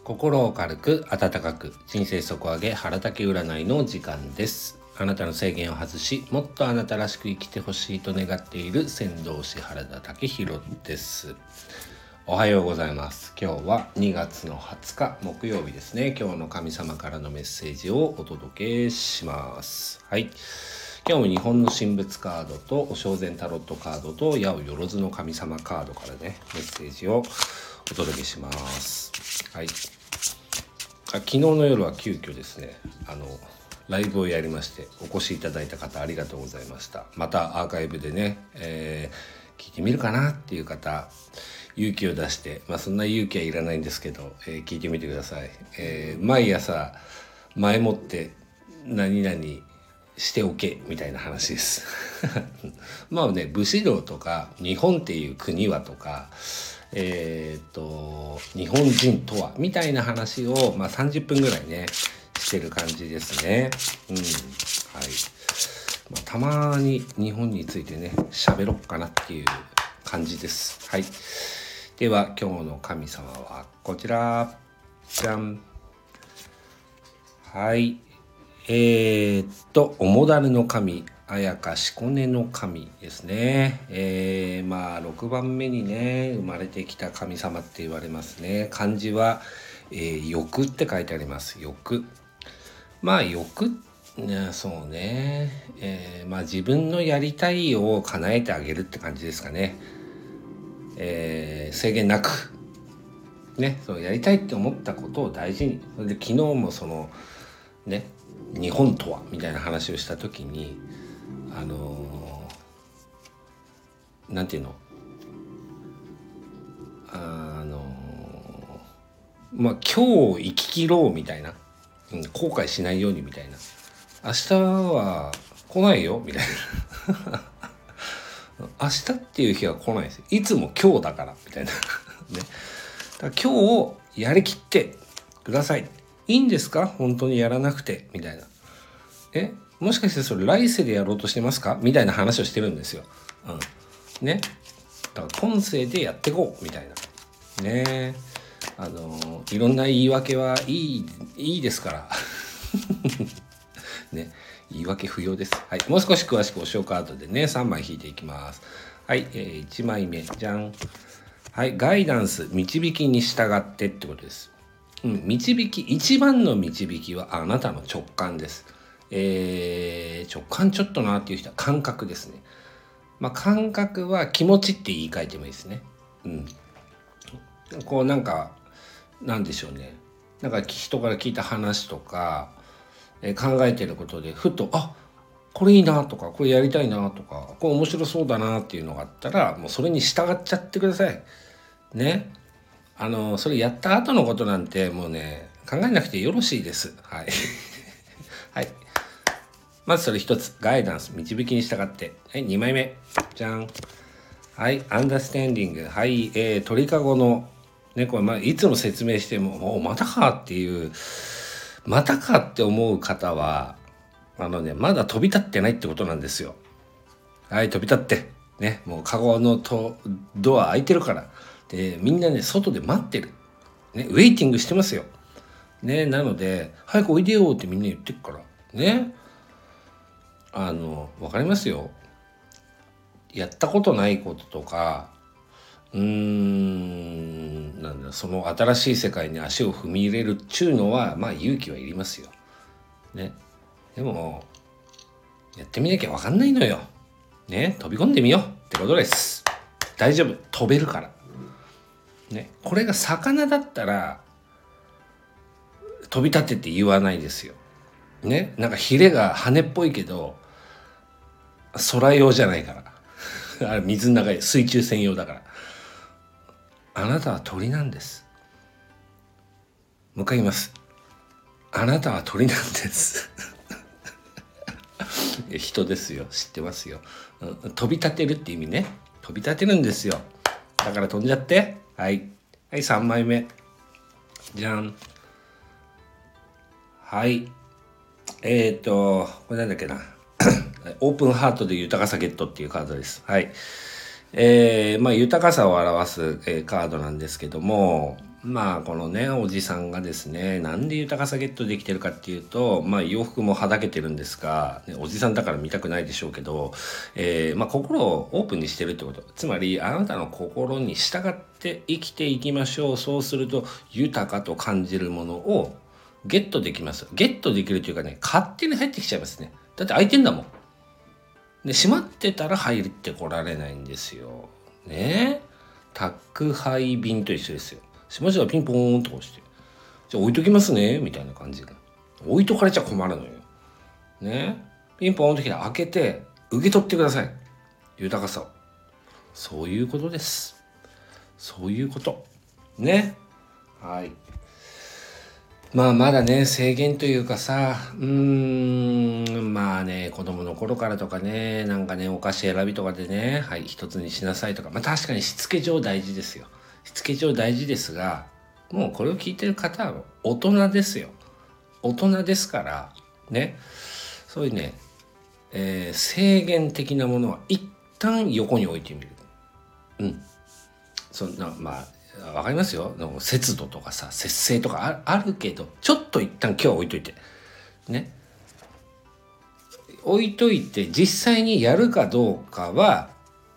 心を軽く温かく人生底上げ腹たけ占いの時間です。あなたの制限を外しもっとあなたらしく生きてほしいと願っている仙道師原田武弘です。おはようございます。今日は2月の20日木曜日ですね。今日の神様からのメッセージをお届けします。はい、今日も日本の神仏カードとお正禅タロットカードと八百万の神様カードからねメッセージをお届けします。はい、昨日の夜は急遽ですねライブをやりまして、お越しいただいた方ありがとうございました。またアーカイブでね、聞いてみるかなっていう方勇気を出して、そんな勇気はいらないんですけど、聞いてみてください。毎朝前もって何々しておけみたいな話です武士道とか日本っていう国はとか日本人とはみたいな話を、30分ぐらいねしてる感じですね。はい、たまに日本についてね喋ろっかなっていう感じです。はい、では今日の神様はこちらじゃん。はい、おもだるの神あやかしこねの神ですね。6番目にね生まれてきた神様って言われますね。漢字は、欲って書いてあります。欲、欲ね、そうね、自分のやりたいを叶えてあげるって感じですかね。制限なくね、そうやりたいって思ったことを大事に。それで昨日もそのね日本とはみたいな話をした時になんていうの今日生き切ろうみたいな、後悔しないようにみたいな、明日は来ないよみたいな明日っていう日は来ないですよ。いつも今日だからみたいなね。だから今日やりきってください。いいんですか本当にやらなくてみたいな。もしかしてそれ来世でやろうとしてますかみたいな話をしてるんですよ。ね。だから今世でやってこうみたいな。ね。いろんな言い訳はいいですからね、言い訳不要です。はい、もう少し詳しくお塩カードでね3枚引いていきます。はい、1枚目じゃん。はい、ガイダンス導きに従ってってことです。導き、一番の導きはあなたの直感です。直感ちょっとなっていう人は感覚ですね。感覚は気持ちって言い換えてもいいですね。こうなんでしょうね。人から聞いた話とか、考えてることでふとこれいいなとかこれやりたいなとかこれ面白そうだなっていうのがあったらもうそれに従っちゃってくださいね。それやった後のことなんてもうね考えなくてよろしいです。はいはい、まずそれ一つ、ガイダンス導きに従って。はい、2枚目じゃん。はい、アンダースタンディング。はい、鳥かごのね、これいつも説明してもまたかっていうまたかって思う方はまだ飛び立ってないってことなんですよ。はい、飛び立ってね、もうカゴのドア開いてるからでみんなね外で待ってるね、ウェイティングしてますよね。なので早くおいでよってみんな言ってるからね。わかりますよ。やったことないこととかその新しい世界に足を踏み入れるっちゅうのは勇気はいりますよね。でもやってみなきゃ分かんないのよね。飛び込んでみようってことです。大丈夫、飛べるからね。これが魚だったら飛び立てって言わないですよね。ヒレが羽っぽいけど空用じゃないからあれ水の中で水中専用だから。あなたは鳥なんです。もう一回言います。あなたは鳥なんです人ですよ、知ってますよ。飛び立てるって意味ね。飛び立てるんですよ。だから飛んじゃって。はいはい、3枚目じゃん。はい、これなんだっけなオープンハートで豊かさゲットっていうカードです。はい、豊かさを表す、カードなんですけども、 まあこのねおじさんがですね、なんで豊かさゲットできてるかっていうと、まあ洋服もはだけてるんですが、ね、おじさんだから見たくないでしょうけど、まあ心をオープンにしてるってこと。つまりあなたの心に従って生きていきましょう。そうすると豊かと感じるものをゲットできます。ゲットできるというかね、勝手に入ってきちゃいますね。だって空いてんだもん。で、閉まってたら入ってこられないんですよ。ね。宅配便と一緒ですよ。しばしばピンポーンと押して、じゃあ置いときますねみたいな感じで、置いとかれちゃ困るのよね。ピンポーンと来て開けて受け取ってください、豊かさを。そういうことです。そういうことね。はい。まあまだね制限というかさ、まあね子供の頃からとかね、なんかねお菓子選びとかでね、はい一つにしなさいとか、まあ確かにしつけ上大事ですよ。しつけ上大事ですが、もうこれを聞いてる方は大人ですよ。大人ですからね。そういうね、制限的なものは一旦横に置いてみる。そんなまあわかりますよ。節度とかさ節制とかあるけど、ちょっと一旦今日は置いといてね。置いといて実際にやるかどうかは、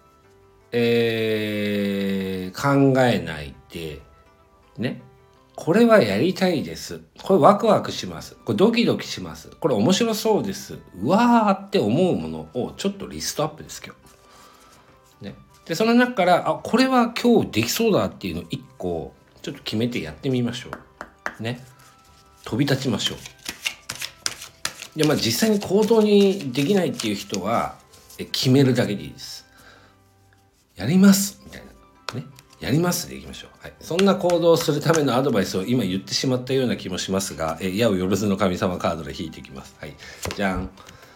考えないでね。これはやりたいです。これワクワクします。これドキドキします。これ面白そうです。うわーって思うものをちょっとリストアップです今日。ね。でその中からこれは今日できそうだっていうのを一個ちょっと決めてやってみましょう。ね。飛び立ちましょう。でまあ実際に行動にできないっていう人は決めるだけでいいです。やりますみたいなね。やりますでいきましょう。はい。そんな行動をするためのアドバイスを今言ってしまったような気もしますが、矢をよろずの神様カードで引いていきます。はい。じゃん。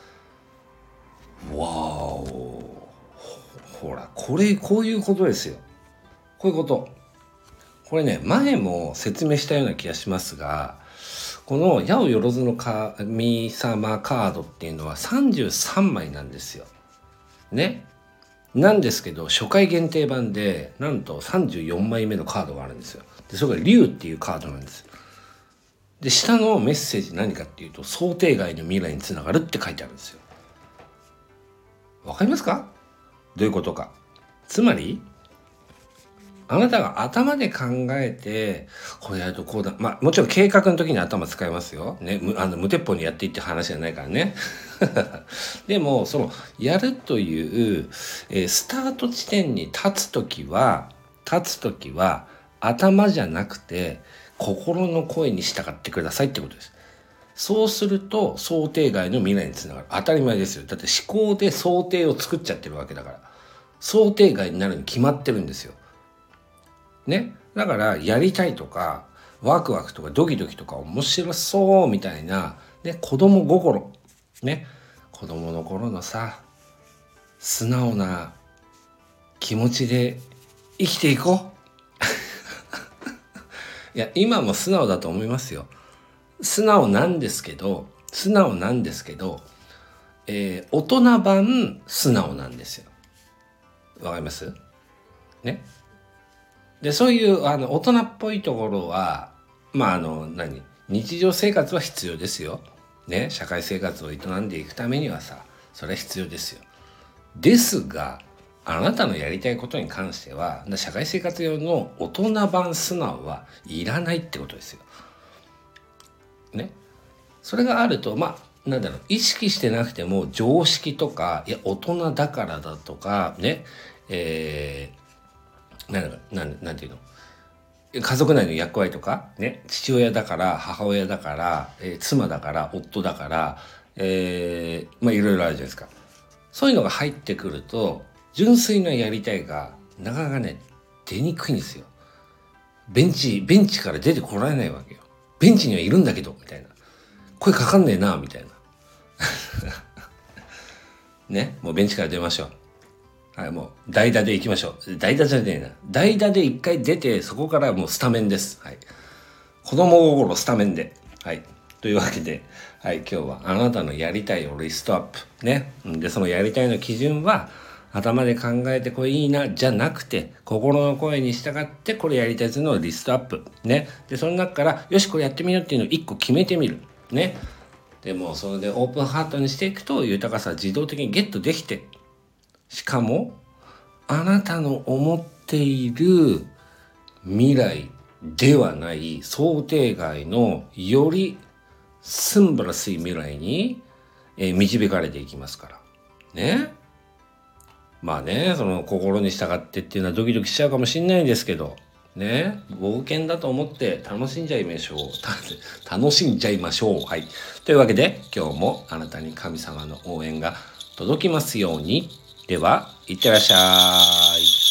わーお。ほら、こういうことですよ。こういうこと。これね、前も説明したような気がしますが、この矢をよろずの神様カードっていうのは33枚なんですよ。ね。なんですけど、初回限定版で、なんと34枚目のカードがあるんですよ。で、それが竜っていうカードなんです。で、下のメッセージ何かっていうと、想定外の未来につながるって書いてあるんですよ。わかりますか？どういうことか。つまり、あなたが頭で考えて、これやるとこうだ。まあ、もちろん計画の時に頭使いますよ。ね、無鉄砲にやっていって話じゃないからね。でも、その、やるという、スタート地点に立つ時は、頭じゃなくて、心の声に従ってくださいってことです。そうすると、想定外の未来につながる。当たり前ですよ。だって思考で想定を作っちゃってるわけだから。想定外になるに決まってるんですよ。ね。だからやりたいとかワクワクとかドキドキとか面白そうみたいな、ね、子供心ね、子供の頃のさ素直な気持ちで生きていこう。いや今も素直だと思いますよ。素直なんですけど大人版素直なんですよ。わかりますね。でそういう大人っぽいところはまあ日常生活は必要ですよ。ね、社会生活を営んでいくためにはさそれは必要ですよ。ですがあなたのやりたいことに関しては社会生活用の大人版素直はいらないってことですよ。ね。それがあると意識してなくても常識とかいや大人だからだとかね、なんていうの、家族内の役割とかね、父親だから母親だから、妻だから夫だから、いろいろあるじゃないですか。そういうのが入ってくると純粋なやりたいがなかなかね出にくいんですよ。ベンチから出てこられないわけよ。ベンチにはいるんだけどみたいな、声かかんねえなみたいなね、もうベンチから出ましょう。はい、もう代打で行きましょう。代打じゃねえな。代打で一回出て、そこからもうスタメンです。はい。子供心スタメンで。はい。というわけで、はい、今日はあなたのやりたいをリストアップ。ね。で、そのやりたいの基準は、 頭で考えてこれいいなじゃなくて、心の声に従ってこれやりたいやつのをリストアップね。でその中からよしこれやってみようっていうのを1個決めてみるね。でもそれでオープンハートにしていくと豊かさ自動的にゲットできて、しかもあなたの思っている未来ではない想定外のより素晴らしい未来に導かれていきますからね。まあね、その心に従ってっていうのはドキドキしちゃうかもしれないんですけどね、冒険だと思って楽しんじゃいましょう楽しんじゃいましょう。はい、というわけで今日もあなたに神様の応援が届きますように。では、いってらっしゃい。